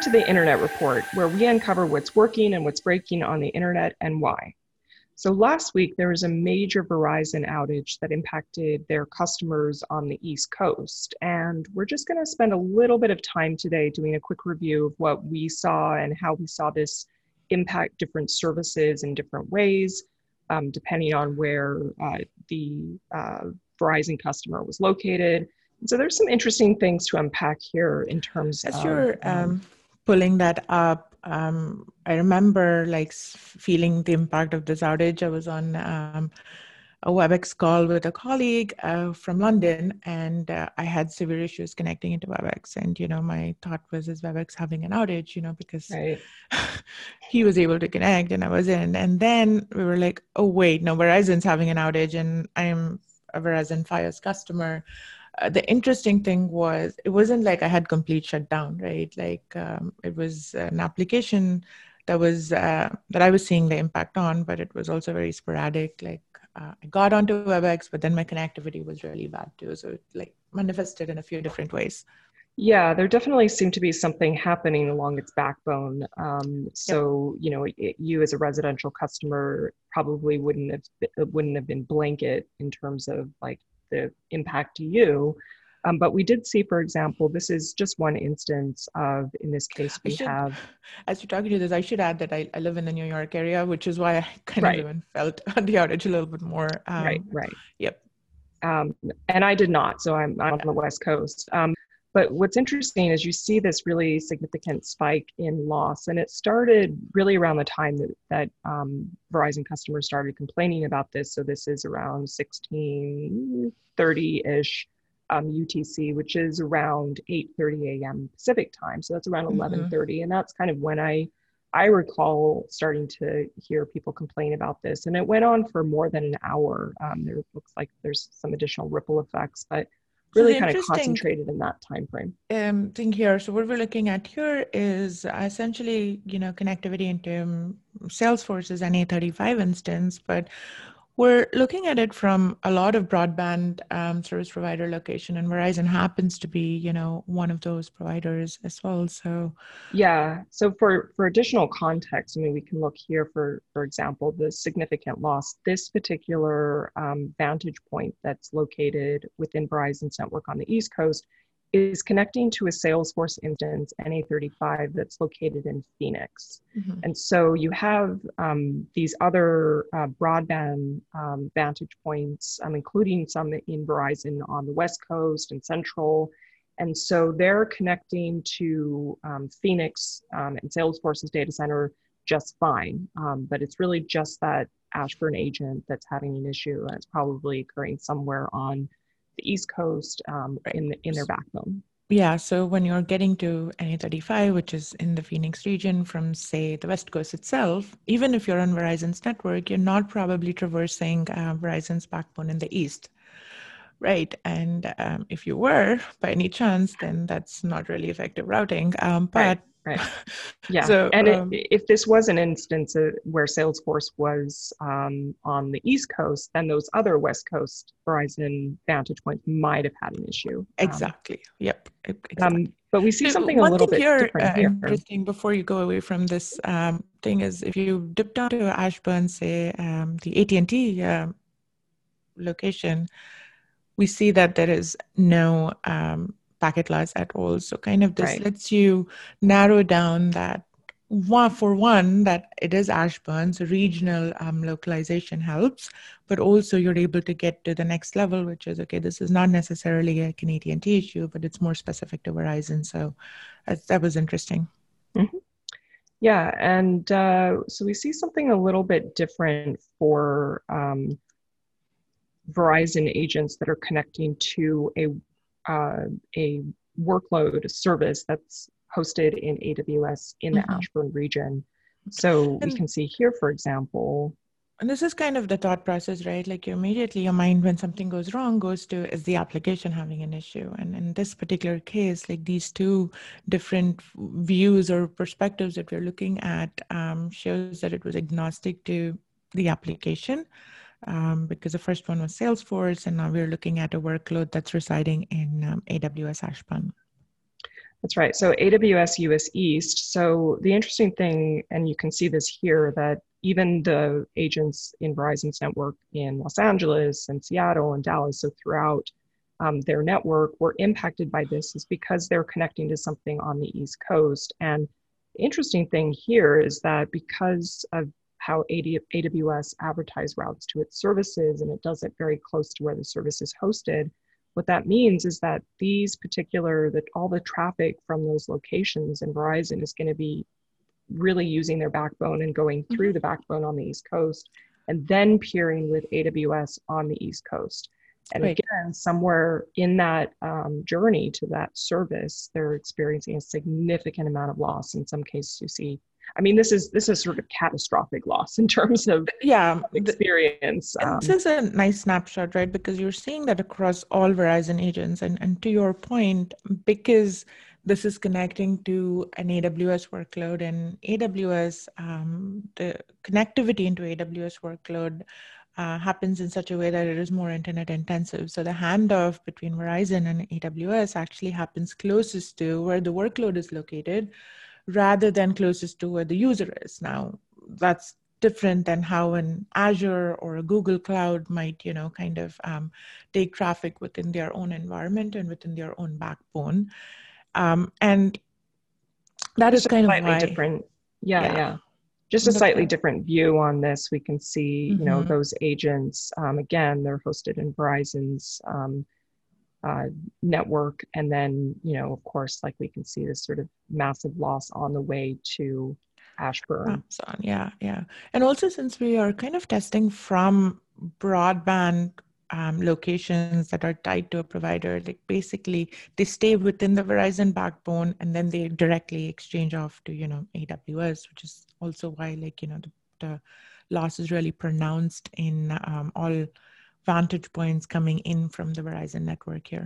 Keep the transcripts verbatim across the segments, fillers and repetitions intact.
to the Internet Report, where we uncover what's working and what's breaking on the internet and why. So last week, there was a major Verizon outage that impacted their customers on the East Coast. And we're just going to spend a little bit of time today doing a quick review of what we saw and how we saw this impact different services in different ways, um, depending on where uh, the uh, Verizon customer was located. And so there's some interesting things to unpack here in terms As of- you're um, pulling that up, um, I remember like feeling the impact of this outage. I was on um, a WebEx call with a colleague uh, from London, and uh, I had severe issues connecting into WebEx. And, you know, my thought was, is WebEx having an outage, you know, because right. he was able to connect and I wasn't. And then we were like, oh, wait, no, Verizon's having an outage and I'm a Verizon Fios customer. Uh, the interesting thing was, it wasn't like I had complete shutdown, right? Like um, it was an application that was uh, that I was seeing the impact on, but it was also very sporadic. Like uh, I got onto WebEx, but then my connectivity was really bad too. So it like manifested in a few different ways. Yeah, there definitely seemed to be something happening along its backbone. Um, so, yep. you know, it, you as a residential customer probably wouldn't have it wouldn't have been blanket in terms of like the impact to you. Um, but we did see, for example, this is just one instance of, in this case, we should, have. As you're talking to this, I should add that I, I live in the New York area, which is why I kind right. of even felt the outage a little bit more. Um, right, right. Yep. Um, and I did not, so I'm, I'm on the West Coast. Um, But what's interesting is you see this really significant spike in loss, and it started really around the time that, that um, Verizon customers started complaining about this. So this is around sixteen thirty-ish um, U T C, which is around eight thirty a.m. Pacific time. So that's around eleven thirty, mm-hmm. and that's kind of when I, I recall starting to hear people complain about this. And it went on for more than an hour. Um, there looks like there's some additional ripple effects, but really so kind of concentrated in that time frame. Um, thing here. So what we're looking at here is essentially, you know, connectivity into Salesforce's N A thirty-five instance, but we're looking at it from a lot of broadband um, service provider location, and Verizon happens to be, you know, one of those providers as well. So, yeah. So for for additional context, I mean, we can look here for, for example, the significant loss. This particular um, vantage point that's located within Verizon's network on the East Coast is connecting to a Salesforce instance, N A thirty-five, that's located in Phoenix. Mm-hmm. And so you have um, these other uh, broadband um, vantage points, um, including some in Verizon on the West Coast and Central. And so they're connecting to um, Phoenix um, and Salesforce's data center just fine. Um, but it's really just that Ashburn agent that's having an issue, and it's probably occurring somewhere on the East Coast um, right. in, the, in their backbone. Yeah, so when you're getting to N A thirty-five, which is in the Phoenix region from, say, the West Coast itself, even if you're on Verizon's network, you're not probably traversing uh, Verizon's backbone in the East, right? And um, if you were, by any chance, then that's not really effective routing. Um, but right. Right. Yeah. So, and um, it, if this was an instance of where Salesforce was um, on the East Coast, then those other West Coast Verizon vantage points might have had an issue. Exactly. Um, yep. Exactly. Um, but we see so something a little bit here, different uh, here. Interesting before you go away from this um, thing is if you dip down to Ashburn, say um, the A T and T uh, location, we see that there is no um, packet loss at all. So kind of this right. lets you narrow down that one for one, that it is Ashburn, so regional um, localization helps, but also you're able to get to the next level, which is, okay, this is not necessarily a A T and T issue, but it's more specific to Verizon. So uh, that was interesting. Mm-hmm. Yeah, and uh, so we see something a little bit different for um, Verizon agents that are connecting to a uh, a workload service that's hosted in A W S in the mm-hmm. Ashburn region. So and, we can see here, for example. And this is kind of the thought process, right? Like you immediately, your mind when something goes wrong goes to, is the application having an issue? And in this particular case, like these two different views or perspectives that we're looking at um, shows that it was agnostic to the application. Um, because the first one was Salesforce, and now we're looking at a workload that's residing in um, A W S Ashburn. That's right. So A W S U S East. So the interesting thing, and you can see this here, that even the agents in Verizon's network in Los Angeles and Seattle and Dallas, so throughout um, their network, were impacted by this is because they're connecting to something on the East Coast. And the interesting thing here is that because of how A W S advertise routes to its services, and it does it very close to where the service is hosted, what that means is that these particular, that all the traffic from those locations in Verizon is going to be really using their backbone and going through mm-hmm. the backbone on the East Coast, and then peering with A W S on the East Coast. And right. again, somewhere in that um, journey to that service, they're experiencing a significant amount of loss. In some cases, you see, I mean, this is this is sort of catastrophic loss in terms of yeah experience. Um, this is a nice snapshot, right? Because you're seeing that across all Verizon agents. And, and to your point, because this is connecting to an A W S workload, and A W S, um, the connectivity into A W S workload uh, happens in such a way that it is more internet intensive. So the handoff between Verizon and A W S actually happens closest to where the workload is located, rather than closest to where the user is. Now, that's different than how an Azure or a Google Cloud might, you know, kind of um, take traffic within their own environment and within their own backbone. Um, and that Just is kind of why. different. Yeah, yeah. yeah. Just a That's slightly right. different view on this. We can see, mm-hmm. you know, those agents, um, again, they're hosted in Verizon's um, uh, network. And then, you know, of course, like we can see this sort of massive loss on the way to Ashburn. Amazon, yeah, yeah. And also, since we are kind of testing from broadband um, locations that are tied to a provider, like basically they stay within the Verizon backbone, and then they directly exchange off to, you know, A W S, which is also why, like, you know, the, the loss is really pronounced in um, all vantage points coming in from the Verizon network here.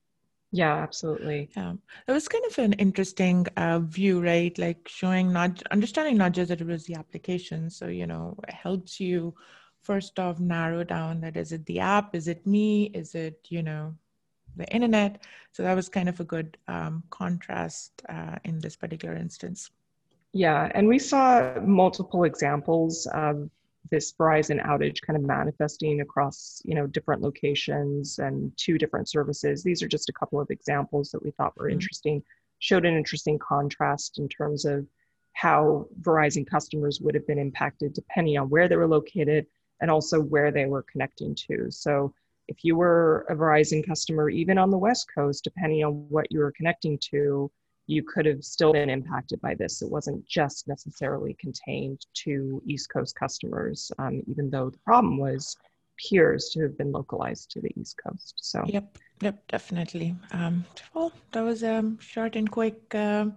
Yeah, absolutely. Yeah, it was kind of an interesting uh, view, right? Like showing not understanding not just that it was the application. So, you know, it helps you first off narrow down that is it the app, is it me, is it, you know, the internet. So that was kind of a good um, contrast uh, in this particular instance. Yeah, and we saw multiple examples of this Verizon outage kind of manifesting across, you know, different locations and two different services. These are just a couple of examples that we thought were mm-hmm. interesting, showed an interesting contrast in terms of how Verizon customers would have been impacted depending on where they were located and also where they were connecting to. So if you were a Verizon customer, even on the West Coast, depending on what you were connecting to, you could have still been impacted by this. It wasn't just necessarily contained to East Coast customers, um, even though the problem was appears to have been localized to the East Coast. So yep, yep, definitely. Um, well, that was a short and quick um,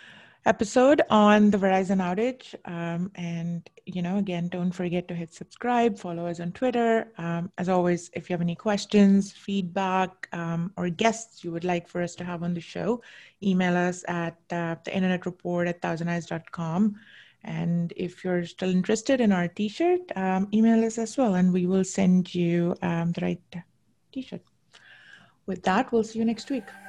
episode on the Verizon outage. Um, and, you know, again, don't forget to hit subscribe, follow us on Twitter. Um, as always, if you have any questions, feedback, um, or guests you would like for us to have on the show, email us at uh, the internet report at thousand eyes dot com. And if you're still interested in our t-shirt, um, email us as well, and we will send you um, the right t-shirt. With that, we'll see you next week.